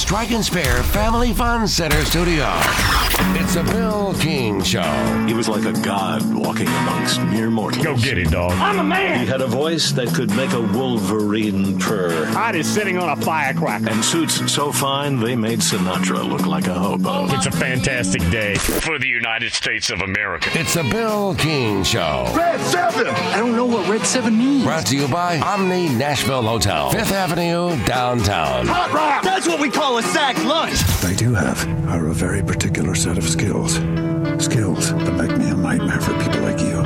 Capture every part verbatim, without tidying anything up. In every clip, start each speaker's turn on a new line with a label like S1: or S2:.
S1: Strike and Spare Family Fun Center studio. It's a Bill King Show.
S2: He was like a god walking amongst mere mortals.
S3: Go get it, dog.
S4: I'm a man.
S2: He had a voice that could make a wolverine purr.
S3: Hot is sitting on a firecracker.
S2: And suits so fine they made Sinatra look like a hobo.
S3: It's a fantastic day for the United States of America.
S1: It's a Bill King Show.
S4: Red seven. I don't know what Red seven means.
S1: Brought to you by Omni Nashville Hotel, Fifth Avenue, downtown.
S4: Hot rock. That's what we call a sack lunch.
S5: I do have are a very particular set of skills. Skills that make me a nightmare for people like you.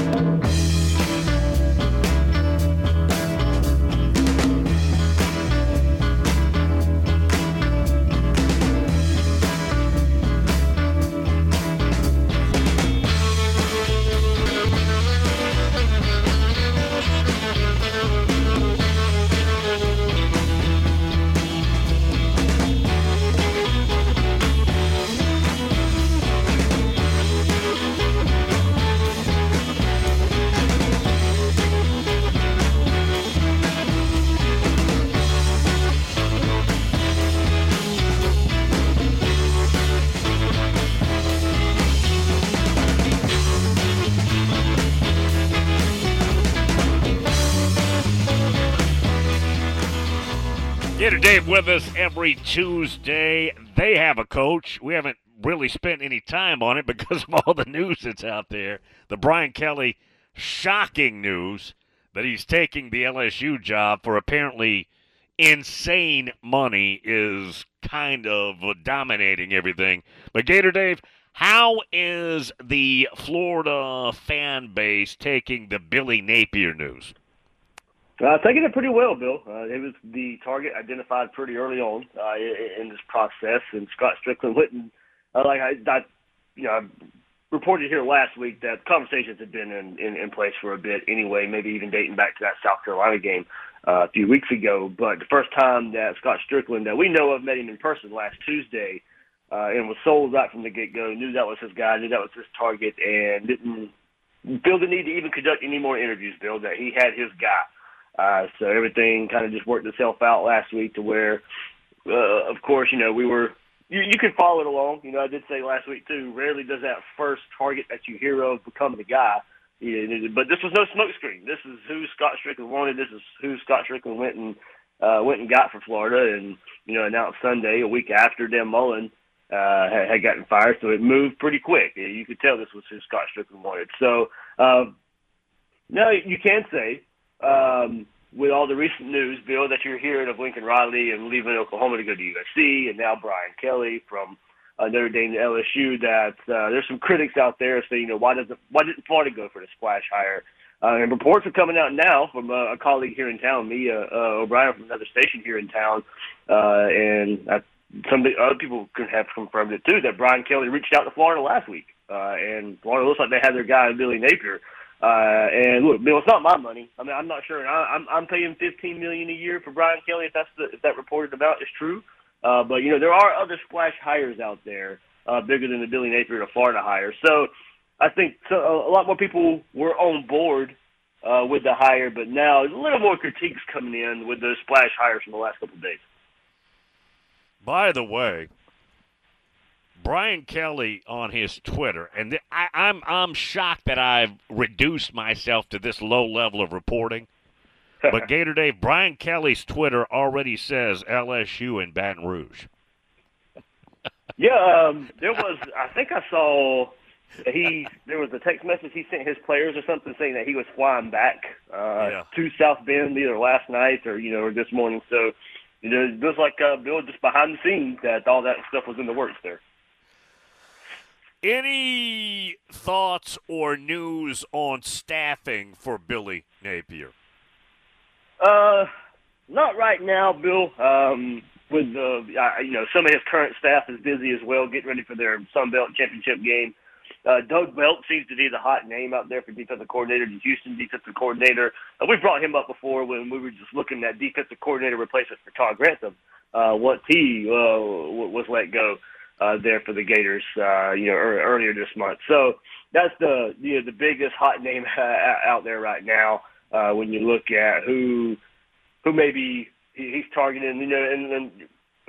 S6: Gator Dave with us every Tuesday. They have a coach. We haven't really spent any time on it because of all the news that's out there. The Brian Kelly shocking news that he's taking the L S U job for apparently insane money is kind of dominating everything. But Gator Dave, how is the Florida fan base taking the Billy Napier news?
S7: Uh, taking it pretty well, Bill. Uh, it was the target identified pretty early on uh, in, in this process, and Scott Strickland went and, uh, like I, I, you know, I reported here last week that conversations had been in, in, in place for a bit anyway, maybe even dating back to that South Carolina game uh, a few weeks ago. But the first time that Scott Strickland, that we know of, met him in person last Tuesday, uh, and was sold right from the get-go, knew that was his guy, knew that was his target, and didn't feel the need to even conduct any more interviews, Bill, that he had his guy. Uh, so everything kind of just worked itself out last week to where, uh, of course, you know, we were, you, you could follow it along. You know, I did say last week, too, rarely does that first target that you hear of become the guy. Yeah, but this was no smokescreen. This is who Scott Strickland wanted. This is who Scott Strickland went and uh, went and got for Florida and, you know, announced Sunday, a week after Dan Mullen uh, had, had gotten fired. So it moved pretty quick. You could tell this was who Scott Strickland wanted. So, um, no, you can say, Um, with all the recent news, Bill, that you're hearing of Lincoln Riley and leaving Oklahoma to go to U S C, and now Brian Kelly from uh, Notre Dame to L S U, that uh, there's some critics out there saying, you know, why doesn't why didn't Florida go for the splash hire? Uh, and reports are coming out now from uh, a colleague here in town, me, uh, uh, O'Brien from another station here in town, uh, and I, some other people could have confirmed it too, that Brian Kelly reached out to Florida last week, uh, and Florida looks like they had their guy Billy Napier. Uh, and look, Bill, it's not my money. I mean, I'm not sure. I, I'm I'm paying fifteen million dollars a year for Brian Kelly if that's the if that reported amount is true. Uh, but you know, there are other splash hires out there uh, bigger than the Billy Napier to Florida hire. So I think so, a lot more people were on board uh, with the hire, but now a little more critiques coming in with those splash hires from the last couple of days.
S6: By the way, Brian Kelly on his Twitter, and th- I, I'm I'm shocked that I've reduced myself to this low level of reporting. But Gator Dave, Brian Kelly's Twitter already says L S U in Baton Rouge.
S7: yeah, um, there was. I think I saw he. There was a text message he sent his players or something saying that he was flying back uh,
S6: yeah.
S7: to South Bend either last night or you know or this morning. So you know, it was like uh, Bill just behind the scenes that all that stuff was in the works there.
S6: Any thoughts or news on staffing for Billy Napier?
S7: Uh, not right now, Bill. Um, with the, uh, you know, some of his current staff is busy as well, getting ready for their Sun Belt championship game. Uh, Doug Belt seems to be the hot name out there for defensive coordinator, the Houston defensive coordinator. Uh, we brought him up before when we were just looking at defensive coordinator replacement for Todd Grantham uh, once he uh, was let go. Uh, there for the Gators, uh, you know, er, earlier this month. So that's the you know, the biggest hot name uh, out there right now. Uh, when you look at who who maybe he, he's targeting, you know, and, and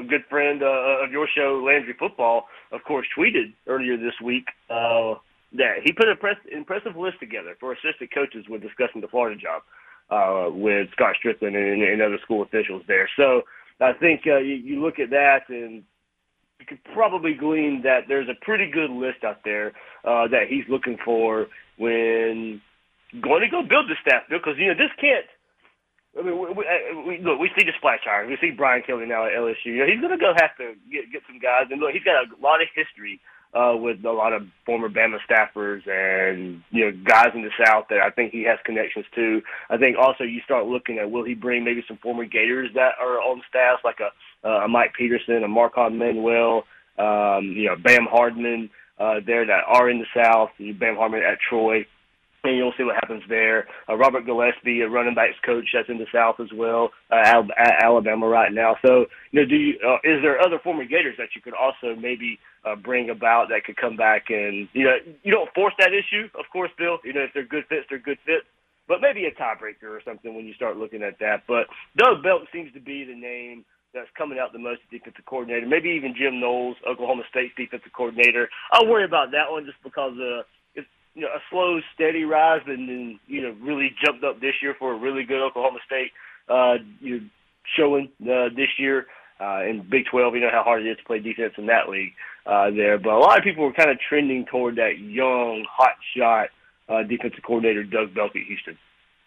S7: a good friend uh, of your show, Landry Football, of course, tweeted earlier this week uh, that he put an impress- impressive list together for assistant coaches when discussing the Florida job uh, with Scott Strickland and, and other school officials there. So I think uh, you, you look at that and you could probably glean that there's a pretty good list out there uh, that he's looking for when going to go build the staff, because, you know, this can't, I mean, we, we, look, we see the splash hire. We see Brian Kelly now at L S U. You know, he's going to go have to get, get some guys. And, look, he's got a lot of history uh, with a lot of former Bama staffers and, you know, guys in the South that I think he has connections to. I think also you start looking at, will he bring maybe some former Gators that are on staff, like a, uh, a Mike Peterson, a Marcon Manuel, um, you know, Bam Hardman uh, there that are in the South, Bam Hardman at Troy. And you'll see what happens there. Uh, Robert Gillespie, a running backs coach that's in the South as well, uh, Al- at Alabama right now. So, you know, do you, uh, is there other former Gators that you could also maybe uh, bring about that could come back and, you know, you don't force that issue, of course, Bill. You know, if they're good fits, they're good fits. But maybe a tiebreaker or something when you start looking at that. But Doug Belk seems to be the name that's coming out the most defensive coordinator. Maybe even Jim Knowles, Oklahoma State's defensive coordinator. I'll worry about that one just because uh, it's, you know, a slow, steady rise, and then, you know, really jumped up this year for a really good Oklahoma State, uh, you know, showing uh, this year uh, in Big twelve. You know how hard it is to play defense in that league uh, there. But a lot of people were kind of trending toward that young, hot shot uh, defensive coordinator, Doug Belk at Houston.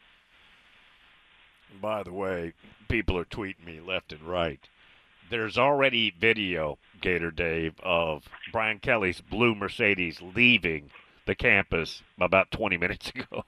S6: By the way, people are tweeting me left and right. There's already video, Gator Dave, of Brian Kelly's blue Mercedes leaving the campus about twenty minutes ago.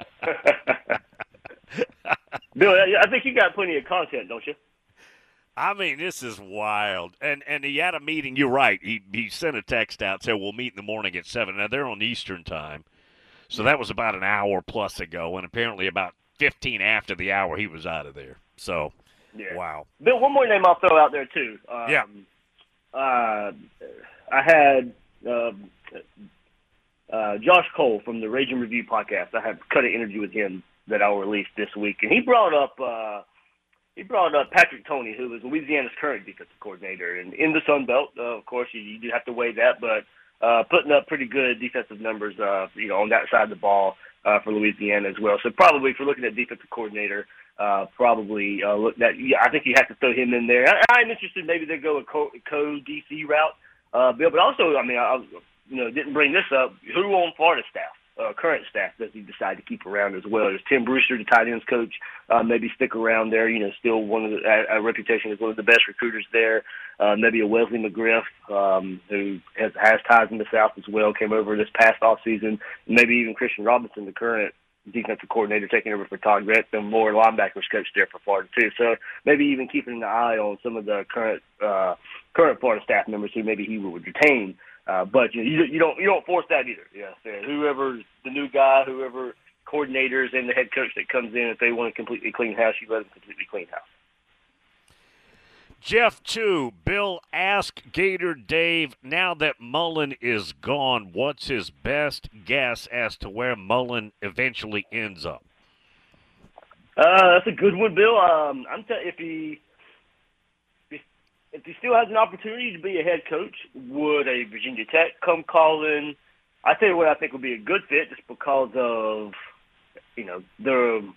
S7: Bill, I think you got plenty of content, don't you?
S6: I mean, this is wild. And and he had a meeting. You're right. He he sent a text out, said, we'll meet in the morning at seven. Now, they're on Eastern time. So that was about an hour plus ago, and apparently about fifteen after the hour he was out of there. So,
S7: yeah.
S6: Wow.
S7: Bill, one more name I'll throw out there, too. Um,
S6: yeah.
S7: Uh, I had uh, uh, Josh Cole from the Raging Review podcast. I had cut an interview with him that I'll release this week, and he brought up uh, he brought up Patrick Toney, who is Louisiana's current defensive coordinator, and in the Sun Belt, uh, of course, you, you do have to weigh that, but uh, putting up pretty good defensive numbers, uh, you know, on that side of the ball uh, for Louisiana as well. So probably, if you're looking at defensive coordinator, uh, probably uh, look that. Yeah, I think you have to throw him in there. I, I'm interested. Maybe they go a co, co D C route, uh, Bill. But also, I mean, I, you know, didn't bring this up. Who on Florida staff? Uh, current staff does he decide to keep around as well? There's Tim Brewster, the tight ends coach, uh, maybe stick around there. You know, still one of the a, a reputation as one of the best recruiters there. Uh, maybe a Wesley McGriff, um, who has, has ties in the South as well, came over this past off season. Maybe even Christian Robinson, the current defensive coordinator, taking over for Todd Grantham, more linebackers coach there for Florida too. So maybe even keeping an eye on some of the current uh, current Florida staff members who maybe he would retain. Uh, but you, know, you you don't you don't force that either. Yeah, so whoever's the new guy, whoever coordinators and the head coach that comes in, if they want to completely clean house, you let them completely clean house.
S6: Jeff, too, Bill asked Gator Dave, now that Mullen is gone, what's his best guess as to where Mullen eventually ends up?
S7: Uh, that's a good one, Bill. Um, I'm t- if he if, if he still has an opportunity to be a head coach, would a Virginia Tech come calling? I tell you what, I think would be a good fit, just because of you know the.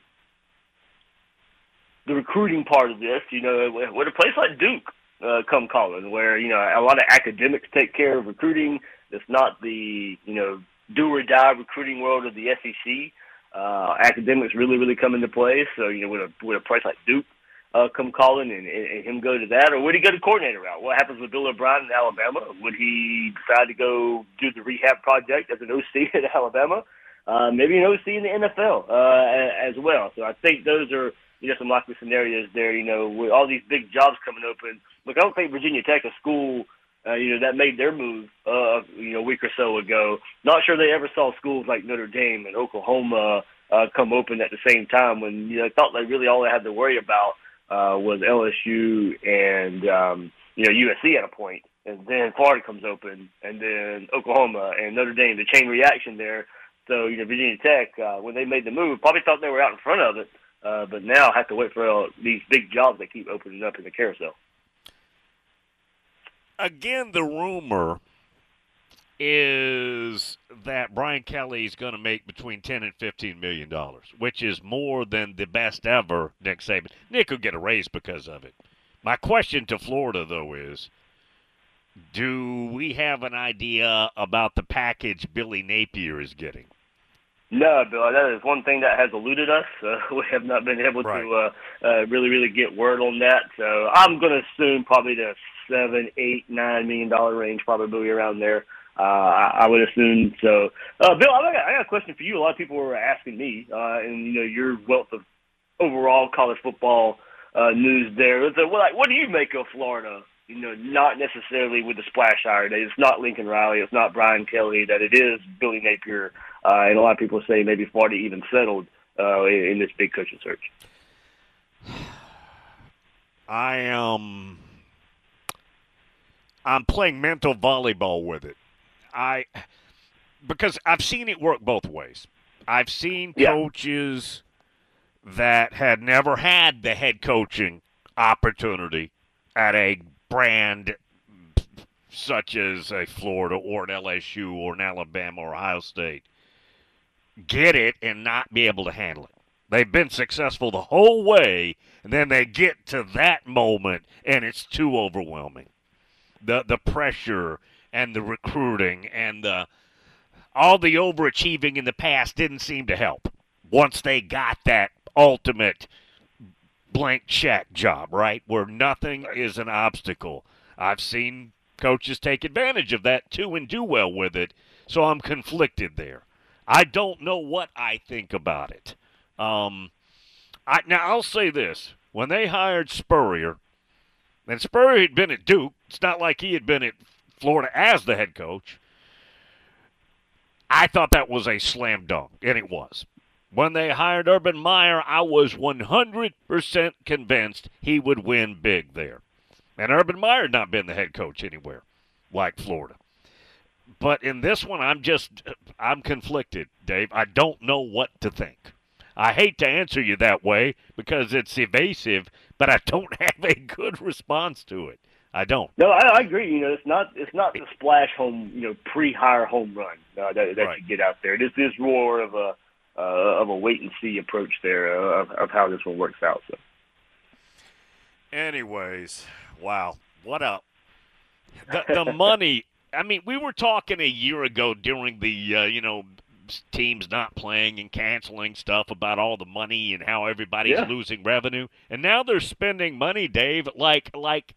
S7: the recruiting part of this, you know, would a place like Duke uh, come calling, where, you know, a lot of academics take care of recruiting. It's not the, you know, do-or-die recruiting world of the S E C. Uh, academics really, really come into play. So, you know, would a, would a place like Duke uh, come calling and, and, and him go to that? Or would he go to coordinator route? What happens with Bill O'Brien in Alabama? Would he decide to go do the rehab project as an O C in Alabama? Uh, maybe an O C in the N F L uh, as well. So I think those are, you know, some likely scenarios there, you know, with all these big jobs coming open. Look, I don't think Virginia Tech, a school, uh, you know, that made their move, uh, you know, a week or so ago. Not sure they ever saw schools like Notre Dame and Oklahoma uh, come open at the same time, when, you know, I thought like really all they had to worry about uh, was L S U and, um, you know, U S C at a point. And then Florida comes open, and then Oklahoma and Notre Dame, the chain reaction there. So, you know, Virginia Tech, uh, when they made the move, probably thought they were out in front of it. Uh, but now I have to wait for uh, these big jobs that keep opening up in the carousel.
S6: again, the rumor is that Brian Kelly is going to make between ten and fifteen million dollars, which is more than the best ever Nick Saban. Nick will get a raise because of it. My question to Florida, though, is do we have an idea about the package Billy Napier is getting?
S7: No, Bill, that is one thing that has eluded us. Uh, we have not been able
S6: right.
S7: to uh, uh, really, really get word on that. So I'm going to assume probably the seven, eight, nine million dollar range, probably around there. Uh, I, I would assume so. Uh, Bill, I got, I got a question for you. A lot of people were asking me, uh, and you know your wealth of overall college football uh, news there. So, well, like, what do you make of Florida? You know, not necessarily with the splash hire. It's not Lincoln Riley. It's not Brian Kelly. That it is Billy Napier. Uh, and a lot of people say maybe Florida even settled uh, in, in this big coaching search.
S6: I am. I'm playing mental volleyball with it. I because I've seen it work both ways. I've seen
S7: yeah.
S6: coaches that had never had the head coaching opportunity at a brand such as a Florida or an L S U or an Alabama or Ohio State get it and not be able to handle it. They've been successful the whole way, and then they get to that moment, and it's too overwhelming. The the pressure and the recruiting and the all the overachieving in the past didn't seem to help once they got that ultimate blank check job, right, where nothing is an obstacle. I've seen coaches take advantage of that, too, and do well with it, so I'm conflicted there. I don't know what I think about it. Um, I, now, I'll say this. When they hired Spurrier, and Spurrier had been at Duke, it's not like he had been at Florida as the head coach, I thought that was a slam dunk, and it was. When they hired Urban Meyer, I was one hundred percent convinced he would win big there. And Urban Meyer had not been the head coach anywhere like Florida. But in this one, I'm just, I'm conflicted, Dave. I don't know what to think. I hate to answer you that way because it's evasive, but I don't have a good response to it. I don't.
S7: No, I, I agree. You know, it's not it's not the splash home, you know, pre-hire home run uh, that, that
S6: right.
S7: you get out there. This is more of a uh, of a wait and see approach there uh, of, of how this one works out. So,
S6: anyways, wow, what up? The, the money. I mean, we were talking a year ago during the uh, you know teams not playing and canceling stuff about all the money and how everybody's
S7: yeah.
S6: losing revenue, and now they're spending money, Dave, like like.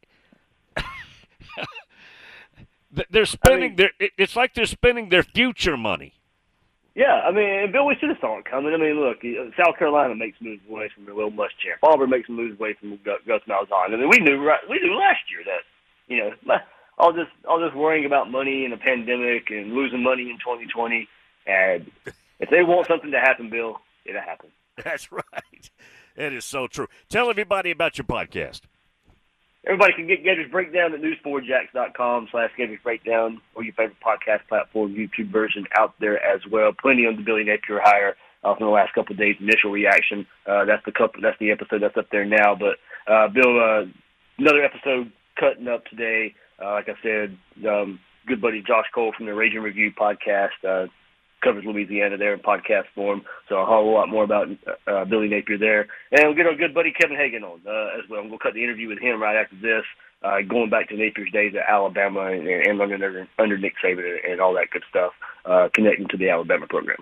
S6: They're spending
S7: I mean,
S6: their. It's like they're spending their future money.
S7: Yeah, I mean, Bill, we should have saw it coming. I mean, look, South Carolina makes moves away from their Will Muschamp. Auburn makes moves away from Gus Malzahn. I mean, we knew we knew last year that you know all this all this worrying about money and a pandemic and losing money in twenty twenty. And if they want something to happen, Bill, it'll happen.
S6: That's right. It is so true. Tell everybody about your podcast.
S7: Everybody can get Gators Breakdown at news four jacks dot com slash Gators Breakdown or your favorite podcast platform, YouTube version out there as well. Plenty on the Billy Napier hire uh, from the last couple of days. Initial reaction. Uh, that's the couple. That's the episode that's up there now. But uh, Bill, uh, another episode cutting up today. Uh, like I said, um, good buddy Josh Cole from the Raging Review podcast uh, covers Louisiana there in podcast form. So a whole lot more about uh, Billy Napier there. And we'll get our good buddy Kevin Hagan on uh, as well. I'm going to cut the interview with him right after this, uh, going back to Napier's days at Alabama and, and under, under Nick Saban and, and all that good stuff, uh, connecting to the Alabama program.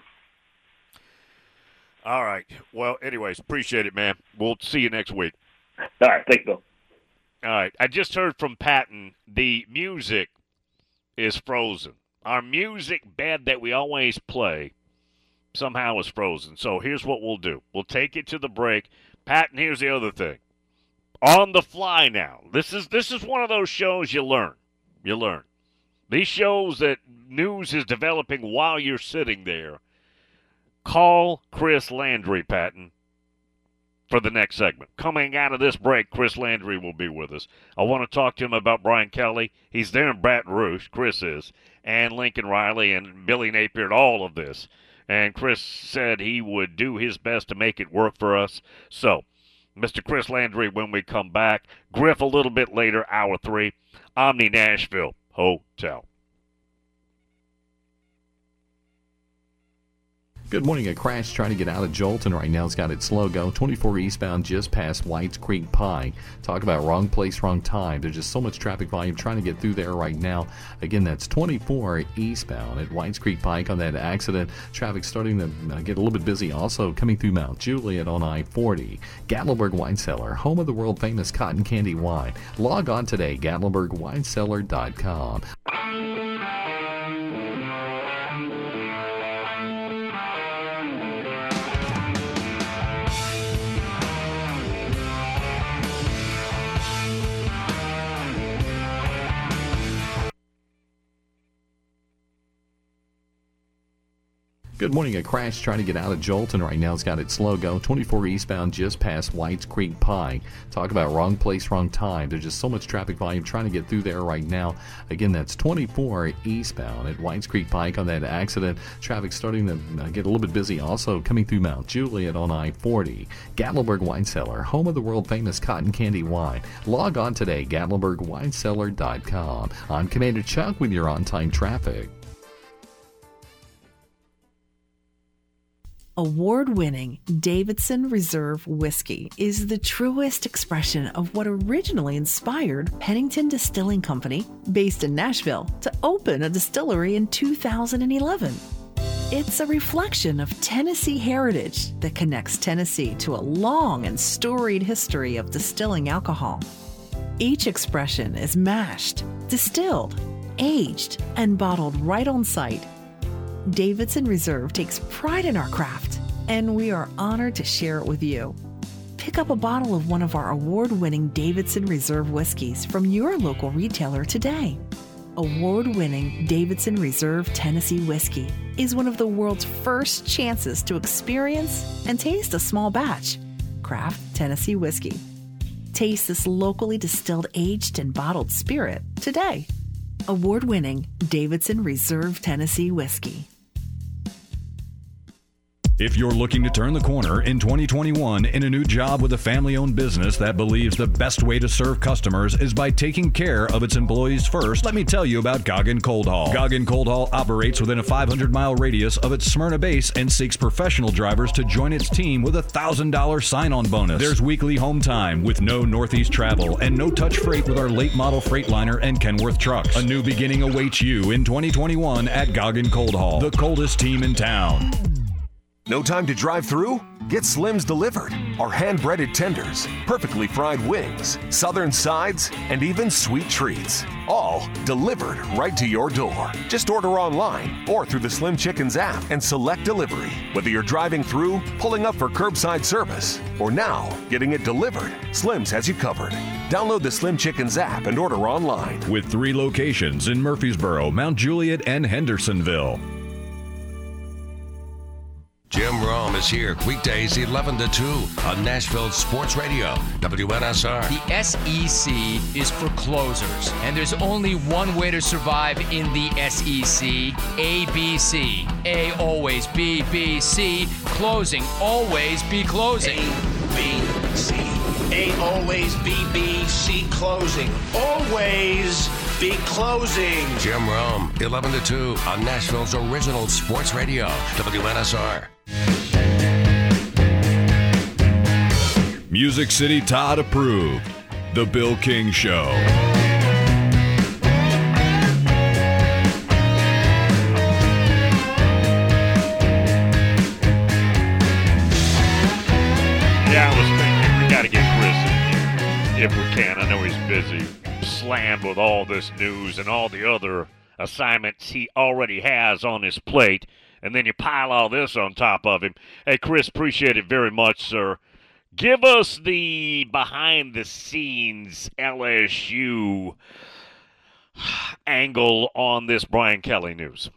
S6: All right. Well, anyways, appreciate it, man. We'll see you next week.
S7: All right. Thanks, Bill.
S6: All right. I just heard from Patton the music is frozen. Our music bed that we always play somehow is frozen. So here's what we'll do. We'll take it to the break. Patton, here's the other thing. On the fly now. This is this is one of those shows you learn. You learn. These shows that news is developing while you're sitting there. Call Chris Landry, Patton, for the next segment. Coming out of this break, Chris Landry will be with us. I want to talk to him about Brian Kelly. He's there in Baton Rouge, Chris is, and Lincoln Riley and Billy Napier and all of this. And Chris said he would do his best to make it work for us. So Mister Chris Landry when we come back. Griff a little bit later, hour three. Omni Nashville Hotel.
S8: Good morning. A crash trying to get out of Jolton right now has got its slow go. twenty-four eastbound just past Whites Creek Pike. Talk about wrong place, wrong time. There's just so much traffic volume trying to get through there right now. Again, that's twenty-four eastbound at Whites Creek Pike on that accident. Traffic starting to uh, get a little bit busy also coming through Mount Juliet on I forty. Gatlinburg Wine Cellar, home of the world-famous cotton candy wine. Log on today, gatlinburg wine cellar dot com. Good morning. A crash trying to get out of Jolton right now has got its slow go. twenty-four eastbound just past Whites Creek Pike. Talk about wrong place, wrong time. There's just so much traffic volume trying to get through there right now. Again, that's twenty-four eastbound at Whites Creek Pike on that accident. Traffic starting to uh, get a little bit busy also coming through Mount Juliet on I forty. Gatlinburg Wine Cellar, home of the world-famous cotton candy wine. Log on today, gatlinburg wine cellar dot com. I'm Commander Chuck with your on-time traffic.
S9: Award-winning Davidson Reserve Whiskey is the truest expression of what originally inspired Pennington Distilling Company, based in Nashville, to open a distillery in two thousand eleven. It's a reflection of Tennessee heritage that connects Tennessee to a long and storied history of distilling alcohol. Each expression is mashed, distilled, aged, and bottled right on site. Davidson Reserve takes pride in our craft, and we are honored to share it with you. Pick up a bottle of one of our award-winning Davidson Reserve whiskeys from your local retailer today. Award-winning Davidson Reserve Tennessee Whiskey is one of the world's first chances to experience and taste a small batch craft Tennessee whiskey. Taste this locally distilled, aged, and bottled spirit today. Award-winning Davidson Reserve Tennessee Whiskey.
S10: If you're looking to turn the corner in twenty twenty-one in a new job with a family-owned business that believes the best way to serve customers is by taking care of its employees first, let me tell you about Goggin Cold Haul. Goggin Cold Haul operates within a five hundred mile radius of its Smyrna base and seeks professional drivers to join its team with a one thousand dollars sign-on bonus. There's weekly home time with no Northeast travel and no-touch freight with our late-model Freightliner and Kenworth trucks. A new beginning awaits you in twenty twenty-one at Goggin Cold Haul, the coldest team in town.
S11: No time to drive through? Get Slim's delivered. Our hand-breaded tenders, perfectly fried wings, southern sides, and even sweet treats. All delivered right to your door. Just order online or through the Slim Chickens app and select delivery. Whether you're driving through, pulling up for curbside service, or now getting it delivered, Slim's has you covered. Download the Slim Chickens app and order online.
S10: With three locations in Murfreesboro, Mount Juliet, and Hendersonville.
S1: Jim Rome is here weekdays eleven to two on Nashville Sports Radio, W N S R.
S12: The S E C is for closers, and there's only one way to survive in the S E C, A B C. A always, B, B, C, closing, always be closing.
S13: A, B, C. A always, B, B, C, closing. Always be closing.
S1: Jim Rome, eleven to two on Nashville's original sports radio, W N S R.
S10: Music City Todd approved. The Bill King Show.
S6: Yeah, I was thinking we got to get Chris in here if we can. I know he's busy, slammed with all this news and all the other assignments he already has on his plate, and then you pile all this on top of him. Hey, Chris, appreciate it very much, sir. Give us the behind-the-scenes L S U angle on this Brian Kelly news.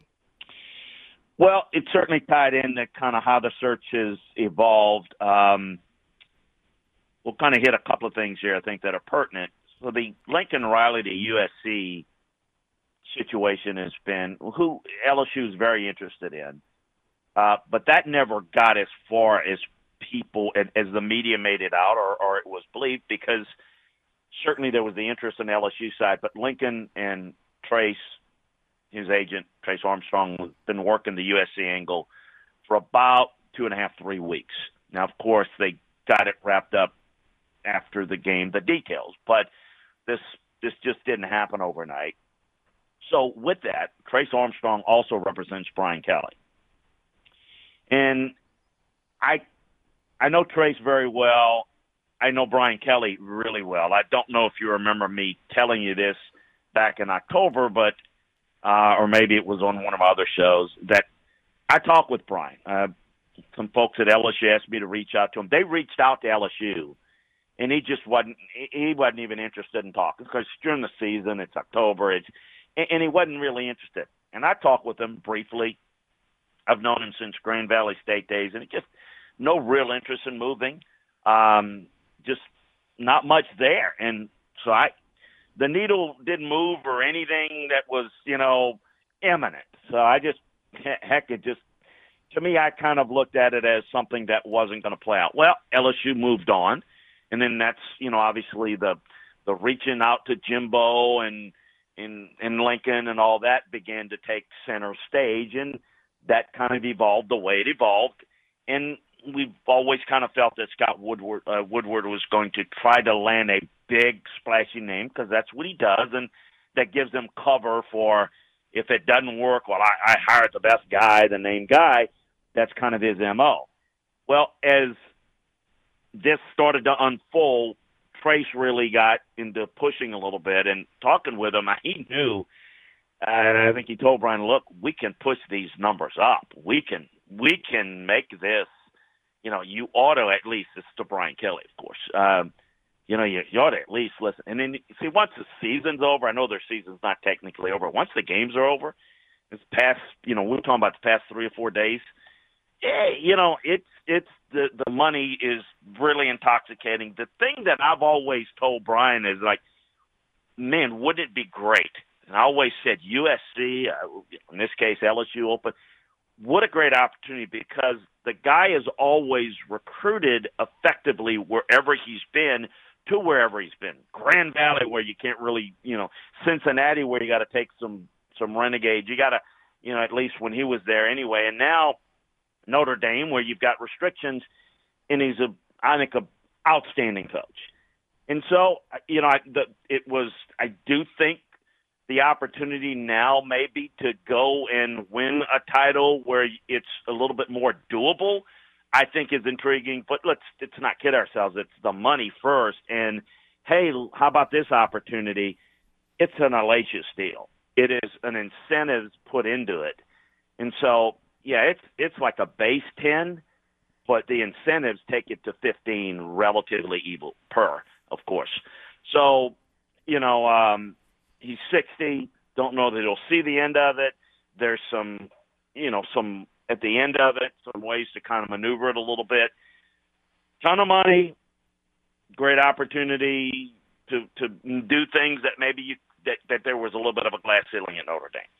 S14: Well, it's certainly tied into kind of how the search has evolved. Um, we'll kind of hit a couple of things here, I think, that are pertinent. So the Lincoln Riley to U S C situation has been who L S U is very interested in, uh, but that never got as far as people, as the media made it out, or, or it was believed, because certainly there was the interest in the L S U side, but Lincoln and Trace, his agent, Trace Armstrong, has been working the U S C angle for about two and a half, three weeks. Now, of course, they got it wrapped up after the game, the details, but this this just didn't happen overnight. So with that, Trace Armstrong also represents Brian Kelly. And I I know Trace very well. I know Brian Kelly really well. I don't know if you remember me telling you this back in October, but uh, or maybe it was on one of my other shows, that I talked with Brian. Uh, some folks at L S U asked me to reach out to him. They reached out to L S U, and he just wasn't he wasn't even interested in talking, because during the season, it's October, it's, and he wasn't really interested. And I talked with him briefly. I've known him since Grand Valley State days, and he just no real interest in moving. Um, just not much there. And so I, the needle didn't move or anything that was, you know, imminent. So I just, heck, it just, to me, I kind of looked at it as something that wasn't going to play out. Well, L S U moved on. And then that's, you know, obviously the, the reaching out to Jimbo and, and, and Lincoln and all that began to take center stage. And that kind of evolved the way it evolved. And we've always kind of felt that Scott Woodward, uh, Woodward was going to try to land a big, splashy name, because that's what he does, and that gives them cover for if it doesn't work, well, I, I hired the best guy, the name guy. That's kind of his M O. Well, as this started to unfold, Trace really got into pushing a little bit, and talking with him, he knew, uh, and I think he told Brian, look, we can push these numbers up. We can, we can make this, you know, you ought to at least, this is to Brian Kelly, of course, um, you know, you, you ought to at least listen. And then, see, once the season's over, I know their season's not technically over. Once the games are over, it's past, you know, we we're talking about the past three or four days. Yeah, you know, it's, it's the, the money is really intoxicating. The thing that I've always told Brian is, like, man, wouldn't it be great? And I always said U S C, uh, in this case, L S U Open, what a great opportunity, because the guy has always recruited effectively wherever he's been to wherever he's been. Grand Valley, where you can't really, you know, Cincinnati, where you got to take some, some renegades. You got to, you know, at least when he was there anyway. And now Notre Dame, where you've got restrictions, and he's a, I think, a outstanding coach. And so, you know, I, the, it was, I do think the opportunity now maybe to go and win a title where it's a little bit more doable, I think is intriguing. But let's, let's not kid ourselves. It's the money first. And, hey, how about this opportunity? It's an hellacious deal. It is an incentive put into it. And so, yeah, it's it's like a base ten, but the incentives take it to fifteen relatively evil per, of course. So, you know, um, he's sixty. Don't know that he'll see the end of it. There's some, you know, some at the end of it, some ways to kind of maneuver it a little bit. Ton of money, great opportunity to to do things that maybe you that, that there was a little bit of a glass ceiling at Notre Dame.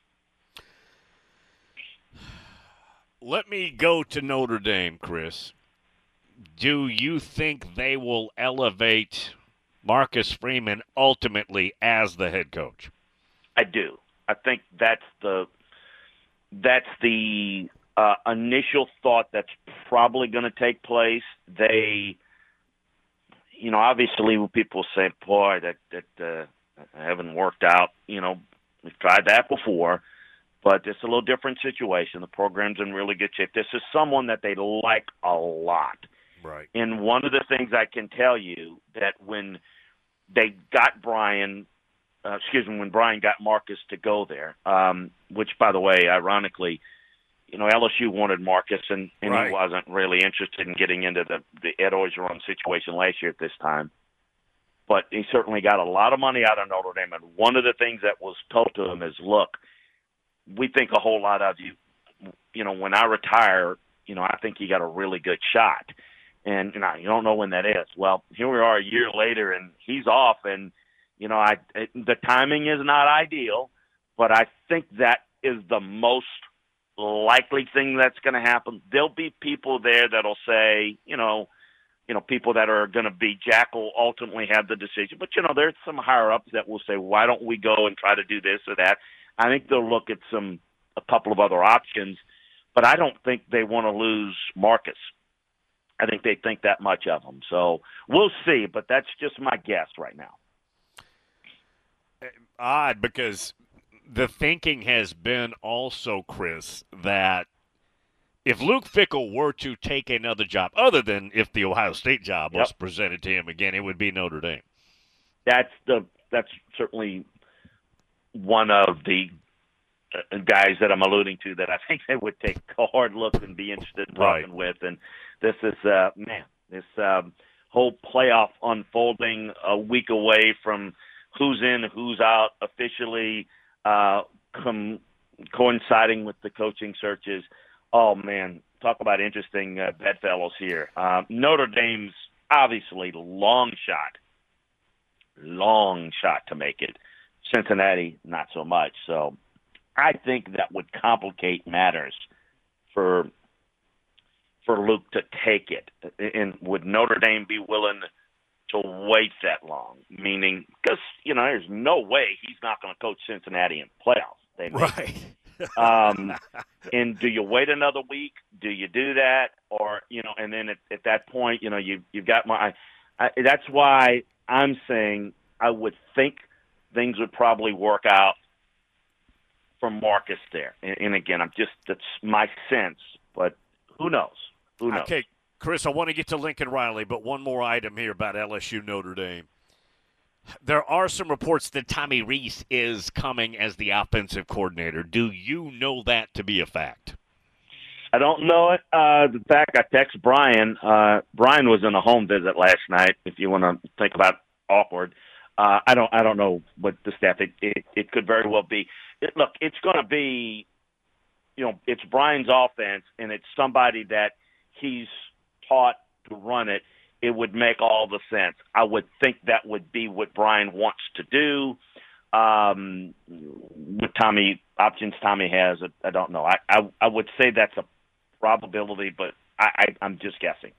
S6: Let me go to Notre Dame, Chris. Do you think they will elevate Marcus Freeman ultimately as the head coach?
S14: I do. I think that's the that's the uh, initial thought that's probably going to take place. They, you know, obviously when people say, "Boy, that that uh, haven't worked out," you know, we've tried that before. But it's a little different situation. The program's in really good shape. This is someone that they like a lot.
S6: Right.
S14: And one of the things I can tell you that when they got Brian, uh, excuse me, when Brian got Marcus to go there, um, which, by the way, ironically, you know, L S U wanted Marcus, and, and right. he wasn't really interested in getting into the, the Ed Orgeron situation last year at this time. But he certainly got a lot of money out of Notre Dame. And one of the things that was told to him is, look, we think a whole lot of you. You know, when I retire, you know, I think you got a really good shot. And, you know, you don't know when that is. Well, here we are a year later, and he's off. And, you know, I it, the timing is not ideal, but I think that is the most likely thing that's going to happen. There'll be people there that'll say, you know, you know, people that are going to be Jack will ultimately have the decision. But, you know, there's some higher-ups that will say, why don't we go and try to do this or that? I think they'll look at some a couple of other options, but I don't think they want to lose Marcus. I think they think that much of him. So we'll see, but that's just my guess right now.
S6: Odd, because the thinking has been also, Chris, that if Luke Fickell were to take another job, other than if the Ohio State job was
S14: Yep.
S6: presented to him again, it would be Notre Dame.
S14: That's the that's certainly one of the uh, guys that I'm alluding to that I think they would take a hard look and be interested in talking
S6: Right.
S14: with. And this is, uh, man, this um, whole playoff unfolding a week away from who's in, who's out officially, uh, com- coinciding with the coaching searches. Oh, man, talk about interesting uh, bedfellows here. Uh, Notre Dame's obviously long shot, long shot to make it. Cincinnati, not so much. So I think that would complicate matters for for Luke to take it. And would Notre Dame be willing to wait that long? Meaning, because, you know, there's no way he's not going to coach Cincinnati in playoffs. They make
S6: Right.
S14: um, and do you wait another week? Do you do that? Or, you know, and then at, at that point, you know, you, you've got my, I, I, that's why I'm saying I would think things would probably work out for Marcus there. And, and again, I'm just, that's my sense, but who knows? Who knows?
S6: Okay, Chris, I want to get to Lincoln Riley, but one more item here about L S U Notre Dame. There are some reports that Tommy Rees is coming as the offensive coordinator. Do you know that to be a fact?
S14: I don't know it. Uh, in fact, I text Brian. Uh, Brian was in a home visit last night. If you want to think about awkward, uh, I don't. I don't know what the staff. It it, it could very well be. It, look, it's going to be. You know, it's Brian's offense, and it's somebody that he's taught to run it. It would make all the sense. I would think that would be what Brian wants to do. Um, what Tommy options Tommy has, I, I don't know. I, I I would say that's a probability, but I, I, I'm just guessing.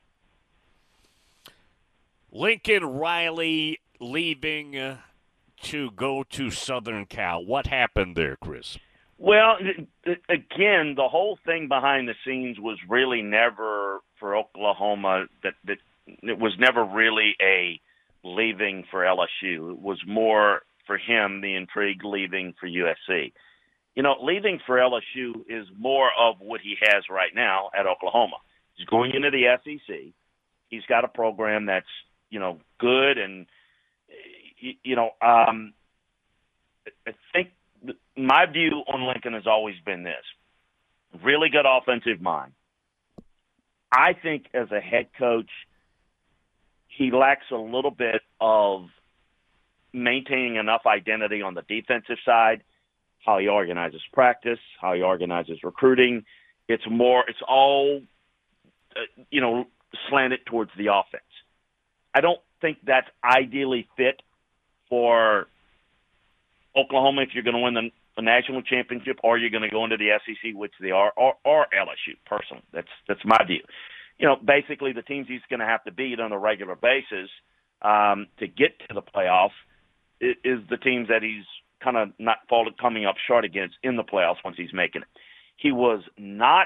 S6: Lincoln Riley leaving uh, to go to Southern Cal. What happened there, Chris?
S14: Well, again, the whole thing behind the scenes was really never for Oklahoma that that. It was never really a leaving for L S U. It was more for him, the intrigue leaving for U S C. You know, leaving for L S U is more of what he has right now at Oklahoma. He's going into the S E C. He's got a program that's, you know, good. And, you know, um, I think my view on Lincoln has always been this. Really good offensive mind. I think as a head coach, he lacks a little bit of maintaining enough identity on the defensive side, how he organizes practice, how he organizes recruiting. It's more, it's all, uh, you know, slanted towards the offense. I don't think that's ideally fit for Oklahoma if you're going to win the, the national championship or you're going to go into the S E C, which they are, or, or L S U, personally. That's, that's my view. You know, basically the teams he's going to have to beat on a regular basis um, to get to the playoffs is, is the teams that he's kind of not falling, coming up short against in the playoffs once he's making it. He was not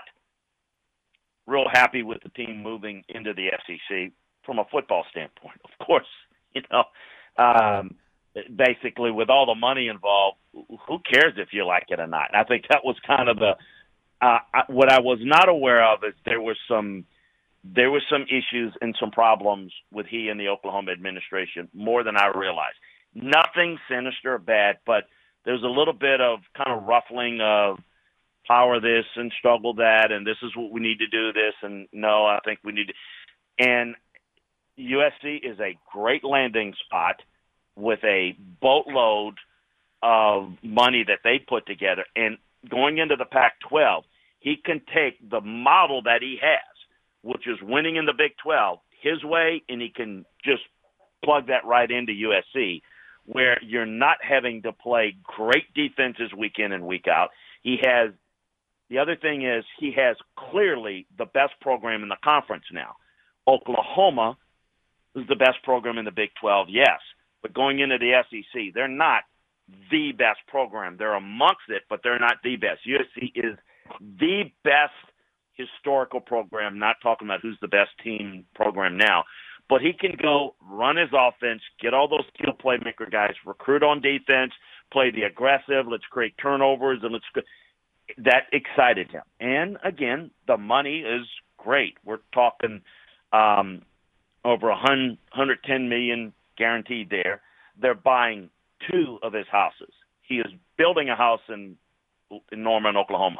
S14: real happy with the team moving into the S E C from a football standpoint. Of course, you know, um, basically with all the money involved, who cares if you like it or not? And I think that was kind of the uh, – what I was not aware of is there was some – There were some issues and some problems with he and the Oklahoma administration, more than I realized. Nothing sinister or bad, but there's a little bit of kind of ruffling of power this and struggle that, and this is what we need to do this, and no, I think we need to. And U S C is a great landing spot with a boatload of money that they put together. And going into the Pac twelve, he can take the model that he has, which is winning in the Big twelve, his way, and he can just plug that right into U S C, where you're not having to play great defenses week in and week out. He has The other thing is he has clearly the best program in the conference now. Oklahoma is the best program in the Big twelve, yes. But going into the S E C, they're not the best program. They're amongst it, but they're not the best. U S C is the best historical program, not talking about who's the best team program now. But he can go run his offense, get all those skill playmaker guys, recruit on defense, play the aggressive, let's create turnovers, and let's go. That excited him. And, again, the money is great. We're talking um, over one hundred ten million dollars guaranteed there. They're buying two of his houses. He is building a house in, in Norman, Oklahoma.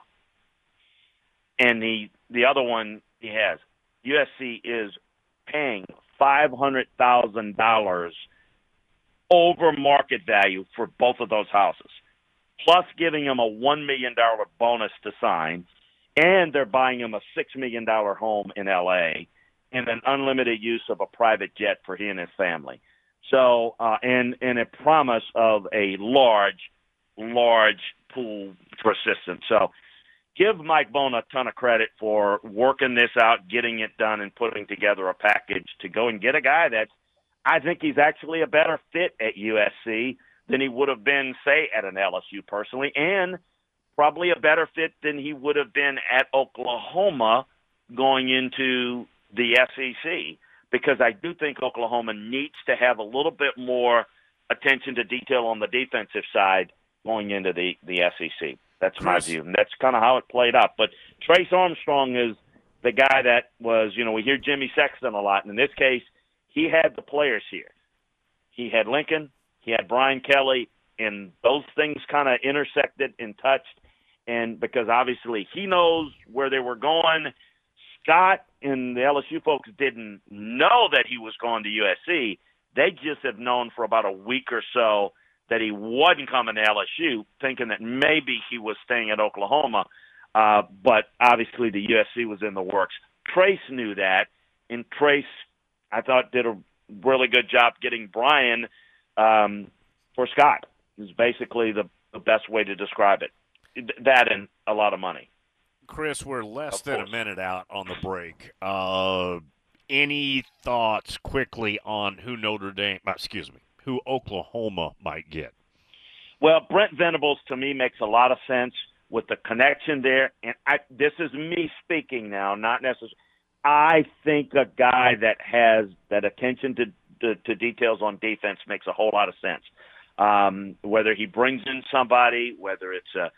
S14: And the, the other one he has, U S C is paying five hundred thousand dollars over market value for both of those houses, plus giving him a one million dollars bonus to sign, and they're buying him a six million dollars home in L A and an unlimited use of a private jet for he and his family. So, uh, and, and a promise of a large, large pool for assistance. So give Mike Bohn a ton of credit for working this out, getting it done, and putting together a package to go and get a guy that's, I think he's actually a better fit at U S C than he would have been, say, at an L S U personally, and probably a better fit than he would have been at Oklahoma going into the S E C, because I do think Oklahoma needs to have a little bit more attention to detail on the defensive side going into the, the S E C. That's my view, and that's kind of how it played out. But Trace Armstrong is the guy that was, you know, we hear Jimmy Sexton a lot, and in this case, he had the players here. He had Lincoln, he had Brian Kelly, and those things kind of intersected and touched, and because obviously he knows where they were going. Scott and the L S U folks didn't know that he was going to U S C. They just have known for about a week or so that he wasn't coming to L S U, thinking that maybe he was staying at Oklahoma. Uh, but obviously the U S C was in the works. Trace knew that, and Trace, I thought, did a really good job getting Brian um, for Scott. Is basically the, the best way to describe it. That and a lot of money.
S6: Chris, we're less than a minute out on the break. Uh, any thoughts quickly on who Notre Dame, excuse me, who Oklahoma might get?
S14: Well, Brent Venables to me makes a lot of sense with the connection there. And I, this is me speaking now, not necessarily. I think a guy that has that attention to, to, to details on defense makes a whole lot of sense. Um, whether he brings in somebody, whether it's a,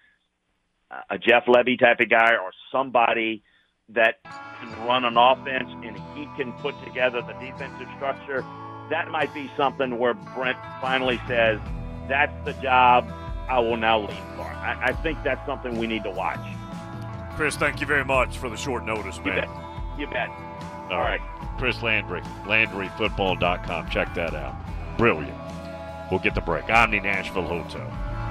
S14: a Jeff Levy type of guy or somebody that can run an offense and he can put together the defensive structure, that might be something where Brent finally says, that's the job I will now leave for. I, I think that's something we need to watch.
S6: Chris, thank you very much for the short notice, man.
S14: You bet. You bet.
S6: All right. Chris Landry, Landry Football dot com. Check that out. Brilliant. We'll get the break. Omni Nashville Hotel.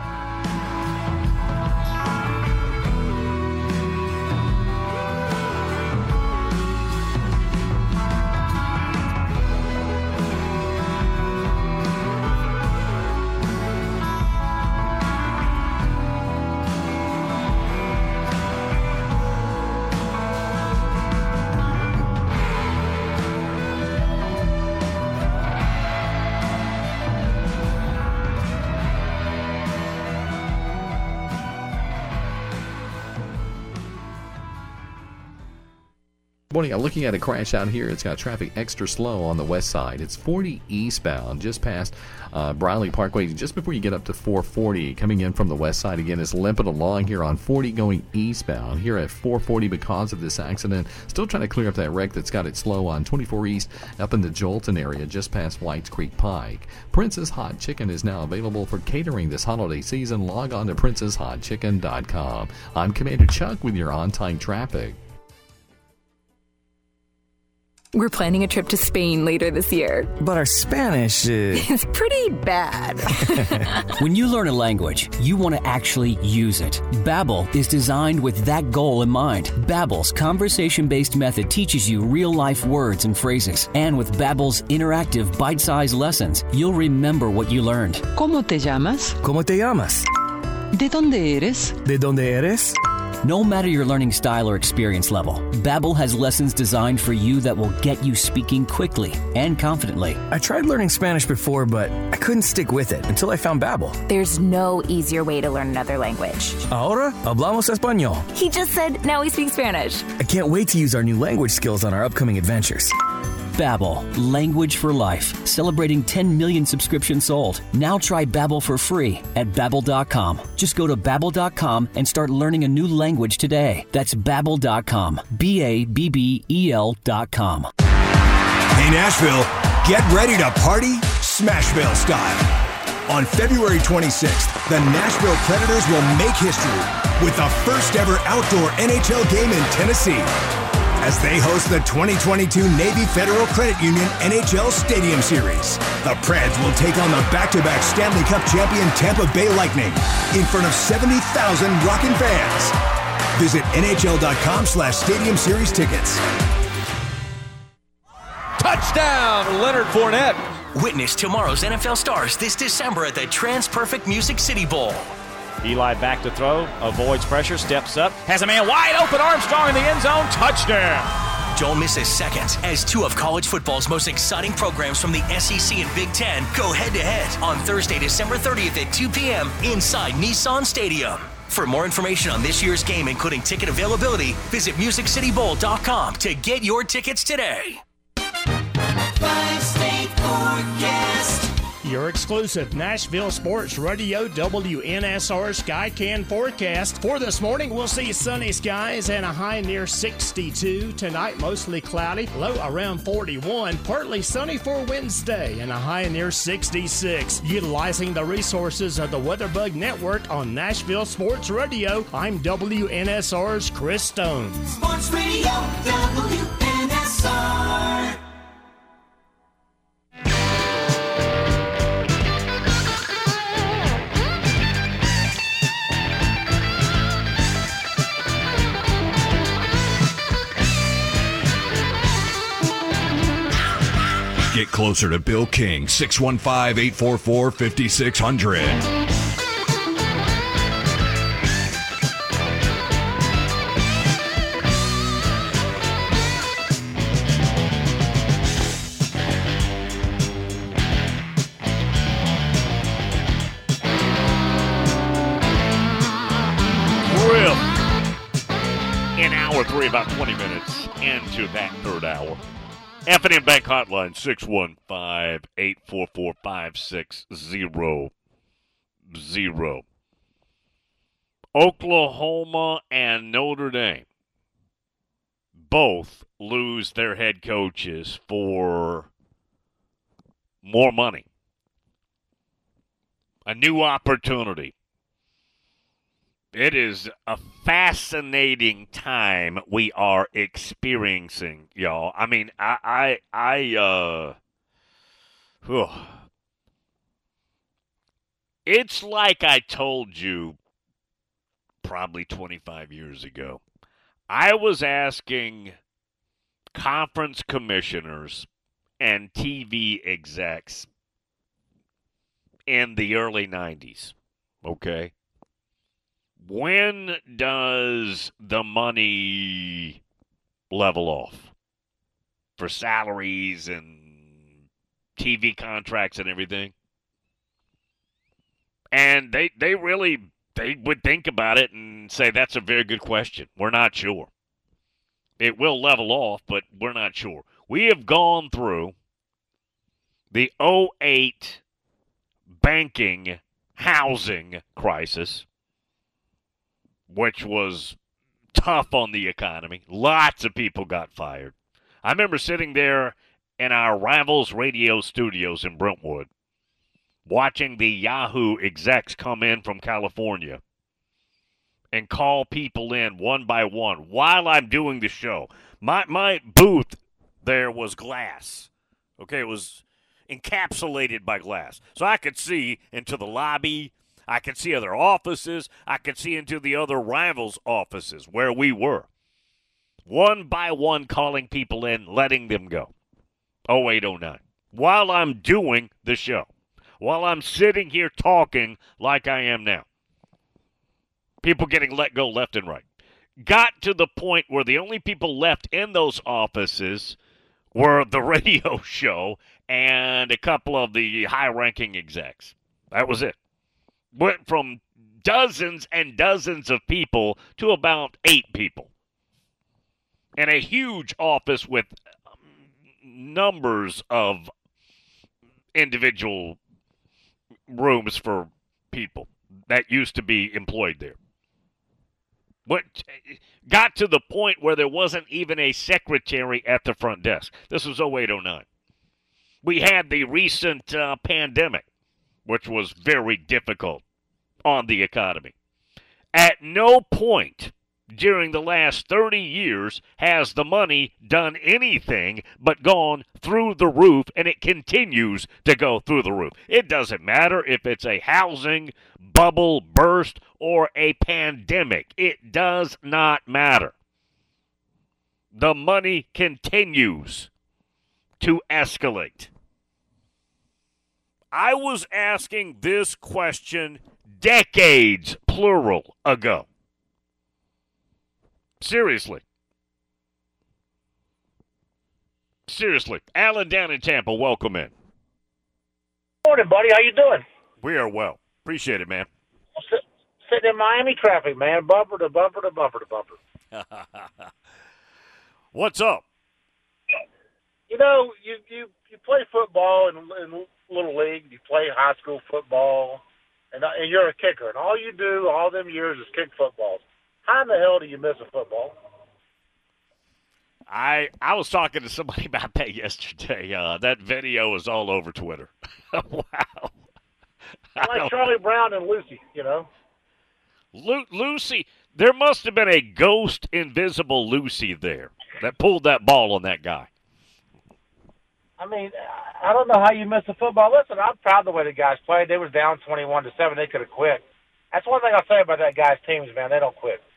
S8: Morning, I'm looking at a crash out here. It's got traffic extra slow on the west side. It's forty eastbound, just past uh, Briley Parkway, just before you get up to four forty. Coming in from the west side again, it's limping along here on forty going eastbound. Here at four forty because of this accident. Still trying to clear up that wreck that's got it slow on twenty-four East up in the Jolton area, just past Whites Creek Pike. Princess Hot Chicken is now available for catering this holiday season. Log on to princess hot chicken dot com. I'm Commander Chuck with your on-time traffic.
S15: We're planning a trip to Spain later this year.
S16: But our Spanish is...
S15: It's pretty bad.
S17: When you learn a language, you want to actually use it. Babbel is designed with that goal in mind. Babbel's conversation-based method teaches you real-life words and phrases. And with Babbel's interactive bite-sized lessons, you'll remember what you learned.
S18: ¿Cómo te llamas?
S16: ¿Cómo te llamas?
S18: ¿De dónde eres?
S16: ¿De dónde eres?
S17: No matter your learning style or experience level, Babbel has lessons designed for you that will get you speaking quickly and confidently.
S16: I tried learning Spanish before, but I couldn't stick with it until I found Babbel.
S15: There's no easier way to learn another language.
S16: Ahora hablamos español.
S15: He just said now we speak Spanish.
S16: I can't wait to use our new language skills on our upcoming adventures.
S17: Babbel, language for life. Celebrating ten million subscriptions sold. Now try Babbel for free at babbel dot com. Just go to babbel dot com and start learning a new language today. That's babbel dot com. B A B B E L dot com.
S18: Hey Nashville, get ready to party Smashville style. On February twenty-sixth, the Nashville Predators will make history with the first ever outdoor N H L game in Tennessee, as they host the twenty twenty-two Navy Federal Credit Union N H L Stadium Series. The Preds will take on the back-to-back Stanley Cup champion Tampa Bay Lightning in front of seventy thousand rockin' fans. Visit NHL.com slash Stadium Series tickets.
S19: Touchdown, Leonard Fournette.
S20: Witness tomorrow's N F L stars this December at the TransPerfect Music City Bowl.
S19: Eli back to throw, avoids pressure, steps up, has a man wide open, Armstrong in the end zone, touchdown.
S20: Don't miss a second as two of college football's most exciting programs from the S E C and Big Ten go head-to-head on Thursday, December thirtieth at two p.m. inside Nissan Stadium. For more information on this year's game, including ticket availability, visit music city bowl dot com to get your tickets today.
S21: Five-state forecast. Your exclusive Nashville Sports Radio W N S R SkyCan forecast. For this morning, we'll see sunny skies and a high near sixty-two. Tonight, mostly cloudy, low around forty-one. Partly sunny for Wednesday and a high near sixty-six. Utilizing the resources of the WeatherBug Network on Nashville Sports Radio, I'm W N S R's Chris Stone. Sports Radio W N S R.
S10: Get closer to Bill King, six one five, eight four four, five six zero zero.
S6: In hour three, about twenty minutes into that third hour. F and M Bank Hotline, six one five, eight four four, five six zero zero. Oklahoma and Notre Dame both lose their head coaches for more money. A new opportunity. It is a fascinating time we are experiencing, y'all. I mean, I, I, I, uh, whew. It's like I told you probably twenty-five years ago. I was asking conference commissioners and T V execs in the early nineties, okay? When does the money level off for salaries and T V contracts and everything? And they they really, they would think about it and say, that's a very good question. We're not sure. It will level off, but we're not sure. We have gone through the oh eight banking housing crisis, which was tough on the economy. Lots of people got fired. I remember sitting there in our Rivals radio studios in Brentwood, watching the Yahoo execs come in from California and call people in one by one while I'm doing the show. My my booth there was glass. Okay, it was encapsulated by glass. So I could see into the lobby. I could see other offices. I could see into the other Rivals offices where we were. One by one calling people in, letting them go. oh eight oh nine. While I'm doing the show. While I'm sitting here talking like I am now. People getting let go left and right. got to the point where the only people left in those offices were the radio show and a couple of the high-ranking execs. That was it. Went from dozens and dozens of people to about eight people. And a huge office with numbers of individual rooms for people that used to be employed there. What got to the point where there wasn't even a secretary at the front desk. This was oh eight oh nine. We had the recent uh, pandemic, which was very difficult on the economy. At no point during the last thirty years has the money done anything but gone through the roof, and it continues to go through the roof. It doesn't matter if it's a housing bubble burst or a pandemic. It does not matter. The money continues to escalate. I was asking this question decades, plural, ago. Seriously. Seriously. Alan down in Tampa, welcome in.
S2: Morning, buddy. How you doing?
S6: We are well. Appreciate it, man.
S2: I'm sit, sitting in Miami traffic, man. Bumper to bumper to bumper to bumper.
S6: What's up?
S2: You know, you, you, you play football in, in Little League. You play high school football, and, and you're a kicker. And all you do all them years is kick footballs. How in the hell do you miss a football?
S6: I I was talking to somebody about that yesterday. Uh, that video is all over Twitter. Wow.
S2: Like Charlie Brown and Lucy, you know.
S6: Lu- Lucy, there must have been a ghost invisible Lucy there that pulled that ball on that guy.
S2: I mean, I don't know how you miss a football. Listen, I'm proud of the way the guys played. They was down twenty-one to seven. They could have quit. That's one thing I'll say about that guy's teams, man. They don't quit.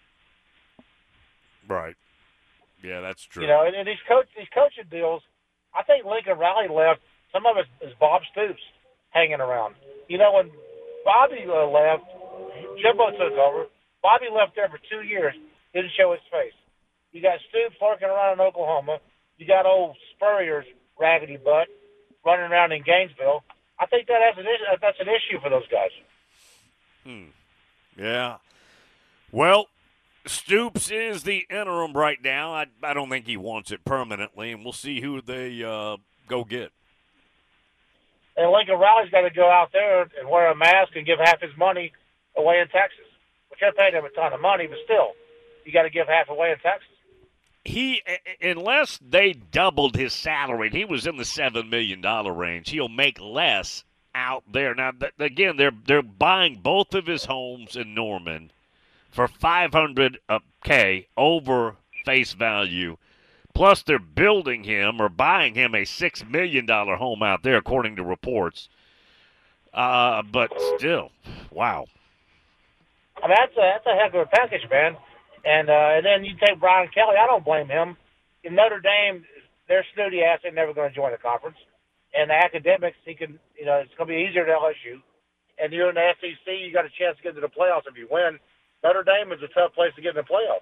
S6: Right. Yeah, that's true.
S2: You know, and, and these coach these coaching deals, I think Lincoln Riley left. Some of it is Bob Stoops hanging around. You know, when Bobby uh, left, Jimbo took over. Bobby left there for two years, didn't show his face. You got Stoops lurking around in Oklahoma. You got old Spurrier's raggedy butt running around in Gainesville. I think that has an issue, that's an issue for those guys.
S6: Hmm. Yeah. Well, Stoops is the interim right now. I, I don't think he wants it permanently, and we'll see who they uh, go get.
S2: And Lincoln Riley's got to go out there and wear a mask and give half his money away in Texas. Which I paid him a ton of money, but still, you got to give half away in Texas.
S6: He, unless they doubled his salary, and he was in the seven million dollars range, he'll make less out there. Now, th- again, they're they're buying both of his homes in Norman for five hundred K over face value. Plus, they're building him or buying him a six million dollars home out there, according to reports. Uh, but still, wow.
S2: I mean, that's a, that's a heck of a package, man. And uh, and then you take Brian Kelly. I don't blame him. In Notre Dame, they're snooty ass. They're never going to join the conference. And the academics, he can, you know, it's going to be easier at L S U. And you're in the S E C, you got a chance to get into the playoffs if you win. Notre Dame is a tough place to get in the playoffs.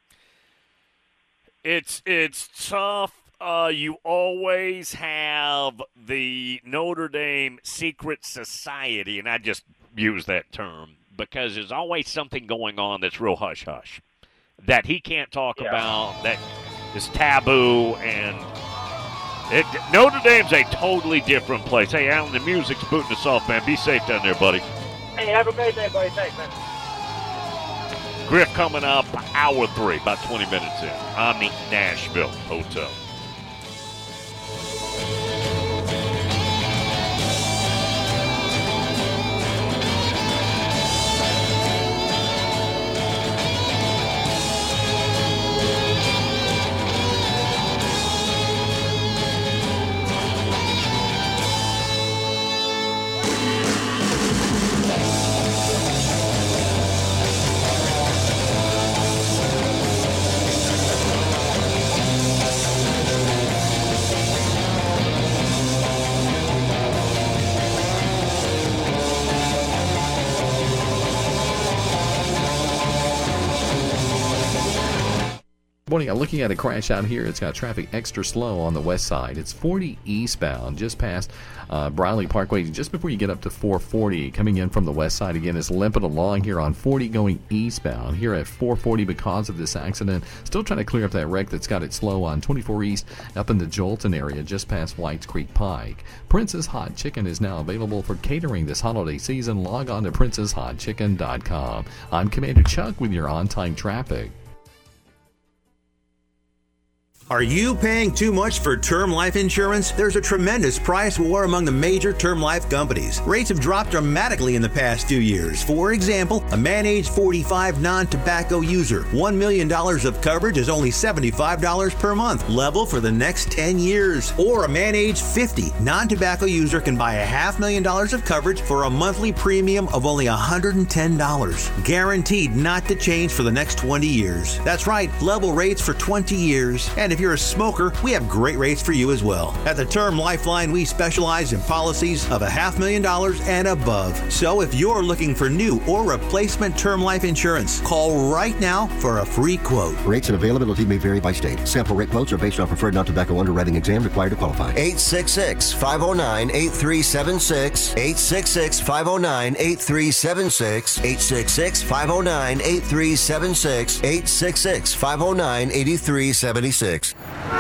S6: It's it's tough. Uh, you always have the Notre Dame secret society, and I just use that term because there's always something going on that's real hush-hush that he can't talk yeah. about, that is taboo, and it, Notre Dame's a totally different place. Hey, Alan, the music's booting us off, man. Be safe down there, buddy.
S2: Hey, have a great day, buddy. Thanks, man.
S6: Griff coming up, hour three, about twenty minutes in. Omni Nashville Hotel.
S8: Morning, I'm looking at a crash out here. It's got traffic extra slow on the west side. It's forty eastbound, just past uh, Briley Parkway, just before you get up to four forty. Coming in from the west side again, it's limping along here on forty going eastbound. Here at four forty because of this accident. Still trying to clear up that wreck that's got it slow on twenty-four East up in the Jolton area, just past Whites Creek Pike. Prince's Hot Chicken is now available for catering this holiday season. Log on to princess hot chicken dot com. I'm Commander Chuck with your on-time traffic.
S3: Are you paying too much for term life insurance? There's a tremendous price war among the major term life companies. Rates have dropped dramatically in the past few years. For example, a man age forty-five non-tobacco user, one million dollars of coverage is only seventy-five dollars per month, level for the next ten years. Or a man age fifty non-tobacco user can buy a half million dollars of coverage for a monthly premium of only one hundred ten dollars. Guaranteed not to change for the next twenty years. That's right, level rates for twenty years. And if If you're a smoker, we have great rates for you as well. At the Term Lifeline, we specialize in policies of a half million dollars and above. So if you're looking for new or replacement term life insurance, call right now for a free quote.
S22: Rates and availability may vary by state. Sample rate quotes are based on preferred non-tobacco underwriting exam required to qualify.
S23: eight six six, five oh nine, eight three seven six. eight six six, five oh nine, eight three seven six. eight six six, five oh nine, eight three seven six. eight six six, five oh nine, eight three seven six.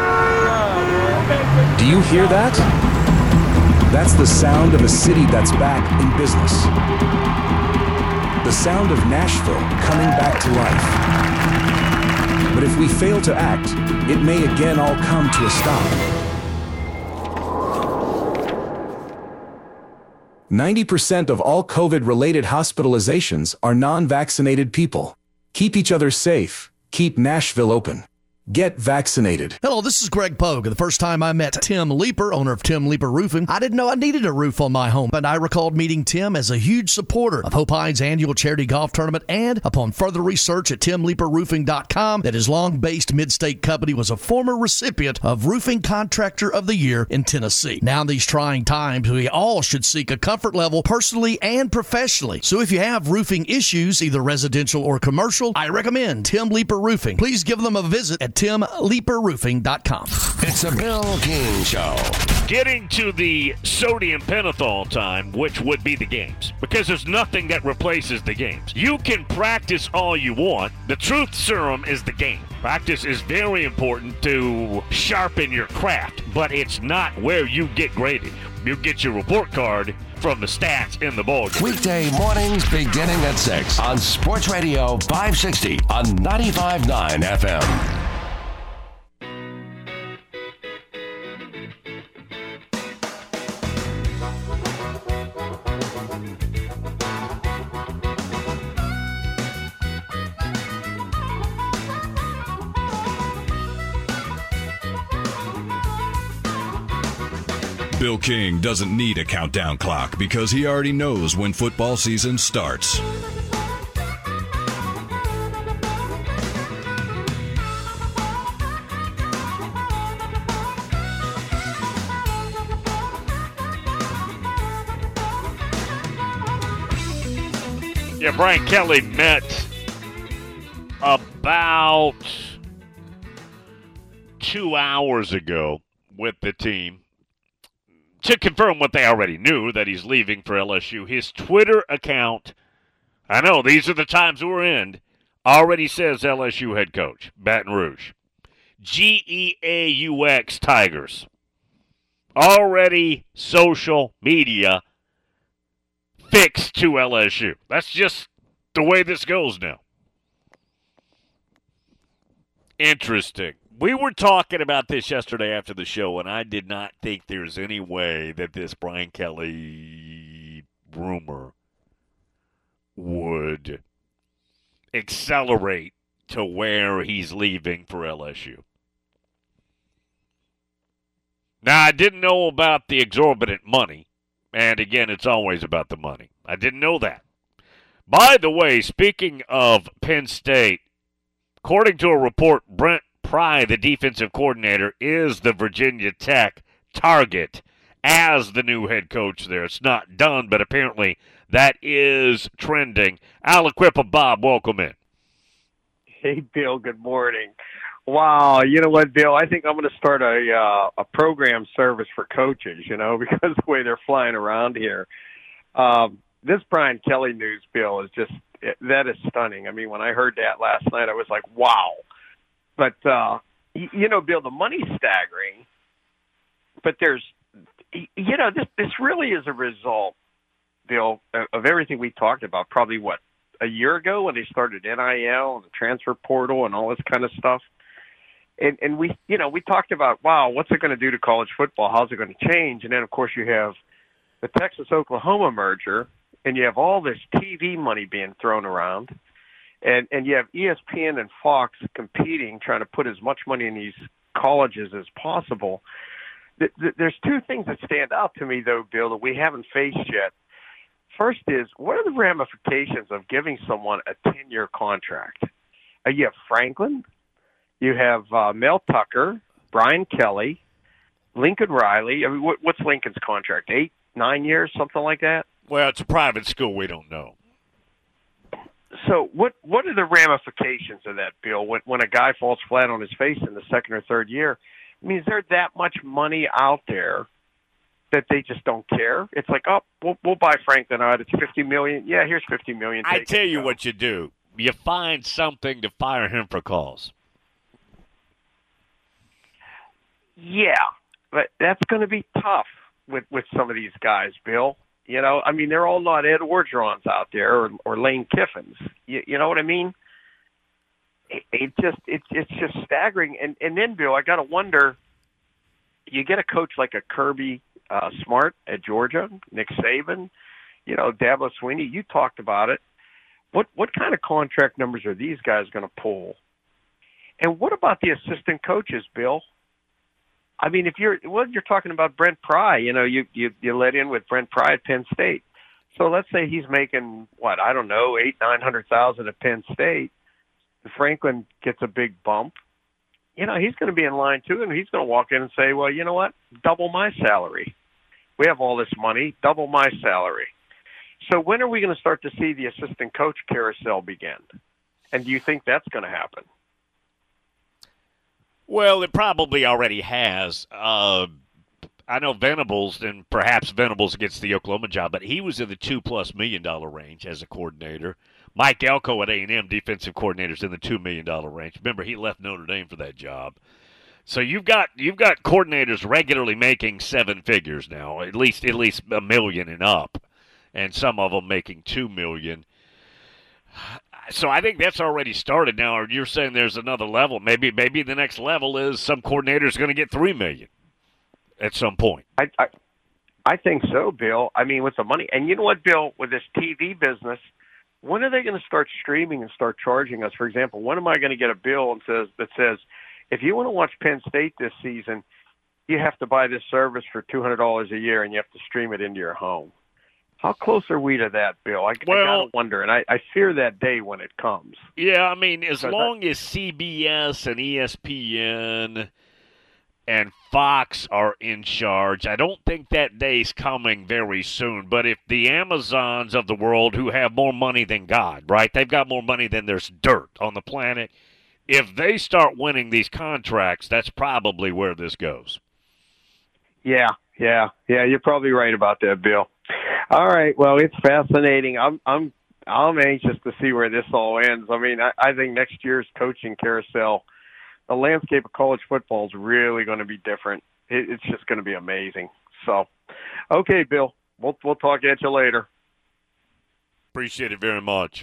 S24: Do you hear that? That's the sound of a city that's back in business. The sound of Nashville coming back to life. But if we fail to act, it may again all come to a stop. ninety percent of all COVID-related hospitalizations are non-vaccinated people. Keep each other safe. Keep Nashville open. Get vaccinated.
S25: Hello, this is Greg Pogue. The first time I met Tim Leeper, owner of Tim Leeper Roofing, I didn't know I needed a roof on my home, and I recalled meeting Tim as a huge supporter of Hope Hines' annual charity golf tournament, and upon further research at tim leeper roofing dot com, that his long-based mid-state company was a former recipient of Roofing Contractor of the Year in Tennessee. Now in these trying times, we all should seek a comfort level personally and professionally. So if you have roofing issues, either residential or commercial, I recommend Tim Leeper Roofing. Please give them a visit at tim leeper roofing dot com.
S1: It's a Bill King Show.
S6: Getting to the sodium pentothal time, which would be the games, because there's nothing that replaces the games. You can practice all you want. The truth serum is the game. Practice is very important to sharpen your craft, but it's not where you get graded. You get your report card from the stats in the ball game.
S1: Weekday mornings beginning at six on Sports Radio five sixty on ninety-five point nine F M.
S10: Bill King doesn't need a countdown clock because he already knows when football season starts.
S6: Yeah, Brian Kelly met about two hours ago with the team to confirm what they already knew, that he's leaving for L S U. His Twitter account, I know these are the times we're in, already says L S U head coach, Baton Rouge. G E A U X Tigers. Already social media fixed to L S U. That's just the way this goes now. Interesting. We were talking about this yesterday after the show, and I did not think there's any way that this Brian Kelly rumor would accelerate to where he's leaving for L S U. Now, I didn't know about the exorbitant money, and again, it's always about the money. I didn't know that. By the way, speaking of Penn State, according to a report, Brent Pry, the defensive coordinator, is the Virginia Tech target as the new head coach there. It's not done, but apparently that is trending. Al Equipa, Bob, welcome in.
S26: Hey, Bill, good morning.
S4: Wow, you know what, Bill? I think I'm going to start a uh, a program service for coaches, you know, because the way they're flying around here. Um, this Brian Kelly news, Bill, is just, that is stunning. I mean, when I heard that last night, I was like, wow. But, uh, you, you know, Bill, the money's staggering, but there's, you know, this this really is a result, Bill, of everything we talked about probably, what, a year ago when they started N I L and the transfer portal and all this kind of stuff. And, and we, you know, we talked about, wow, what's it going to do to college football? How's it going to change? And then, of course, you have the Texas-Oklahoma merger, and you have all this T V money being thrown around, and, and you have E S P N and Fox competing, trying to put as much money in these colleges as possible. There's two things that stand out to me, though, Bill, that we haven't faced yet. First is, what are the ramifications of giving someone a ten-year contract? Uh, you have Franklin. You have uh, Mel Tucker, Brian Kelly, Lincoln Riley. I mean, what, what's Lincoln's contract? Eight, nine years, something like that?
S6: Well, it's a private school. We don't know.
S4: So what what are the ramifications of that, Bill, when, when a guy falls flat on his face in the second or third year? I mean, is there that much money out there that they just don't care? It's like, oh, we'll, we'll buy Franklin out. It's fifty million dollars. Yeah, here's fifty million dollars.
S6: I tell you what you do. You find something to fire him for cause.
S4: Yeah, but that's going to be tough with, with some of these guys, Bill. You know, I mean, they're all not Ed Orgerons out there or, or Lane Kiffins. You, you know what I mean? It, it just it's it's just staggering. And and then, Bill, I got to wonder. You get a coach like a Kirby uh, Smart at Georgia, Nick Saban, you know, Dabo Swinney. You talked about it. What what kind of contract numbers are these guys going to pull? And what about the assistant coaches, Bill? I mean, if you're well, you're talking about Brent Pry, you know, you, you you let in with Brent Pry at Penn State. So let's say he's making what, I don't know, eight, nine hundred thousand at Penn State. And Franklin gets a big bump. You know, he's going to be in line too, and he's going to walk in and say, well, you know what? Double my salary. We have all this money, double my salary. So when are we going to start to see the assistant coach carousel begin? And do you think that's going to happen?
S6: Well, it probably already has. Uh, I know Venables, and perhaps Venables gets the Oklahoma job, but he was in the two-plus million dollar range as a coordinator. Mike Elko at A and M, defensive coordinators in the two million dollar range. Remember, he left Notre Dame for that job. So you've got you've got coordinators regularly making seven figures now, at least at least a million and up, and some of them making two million. So I think that's already started now. You're saying there's another level. Maybe maybe the next level is some coordinator's going to get three million at some point.
S4: I, I I think so, Bill. I mean, with the money, and you know what, Bill, with this T V business, when are they going to start streaming and start charging us? For example, when am I going to get a bill and says that says, if you want to watch Penn State this season, you have to buy this service for two hundred dollars a year, and you have to stream it into your home. How close are we to that, Bill? I,
S6: well,
S4: I gotta wonder, and I, I fear that day when it comes.
S6: Yeah, I mean, as long as C B S and E S P N and Fox are in charge, I don't think that day's coming very soon. But if the Amazons of the world, who have more money than God, right? They've got more money than there's dirt on the planet. If they start winning these contracts, that's probably where this goes.
S4: Yeah, yeah, yeah. You're probably right about that, Bill. All right. Well, it's fascinating. I'm I'm I'm anxious to see where this all ends. I mean, I, I think next year's coaching carousel, the landscape of college football is really going to be different. It, it's just going to be amazing. So, okay, Bill, we'll we'll talk at you later.
S6: Appreciate it very much.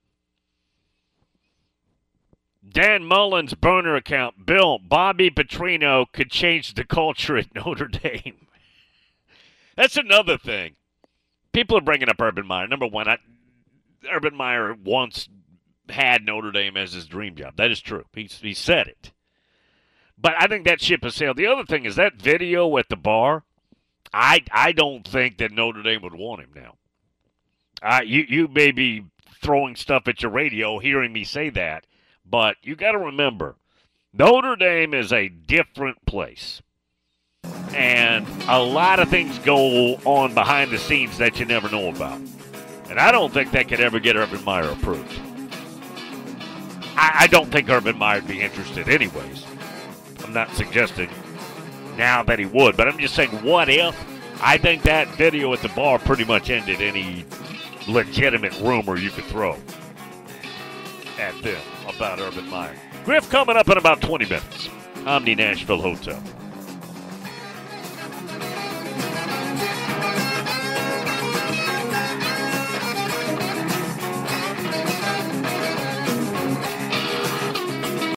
S6: Dan Mullen's burner account. Bill, Bobby Petrino could change the culture at Notre Dame. That's another thing. People are bringing up Urban Meyer. Number one, I, Urban Meyer once had Notre Dame as his dream job. That is true. He, he said it. But I think that ship has sailed. The other thing is that video at the bar, I I don't think that Notre Dame would want him now. Uh, you, you may be throwing stuff at your radio hearing me say that, but you got to remember, Notre Dame is a different place. And a lot of things go on behind the scenes that you never know about. And I don't think that could ever get Urban Meyer approved. I, I don't think Urban Meyer would be interested anyways. I'm not suggesting now that he would, but I'm just saying, what if? I think that video at the bar pretty much ended any legitimate rumor you could throw at them about Urban Meyer. Griff coming up in about twenty minutes. Omni Nashville Hotel.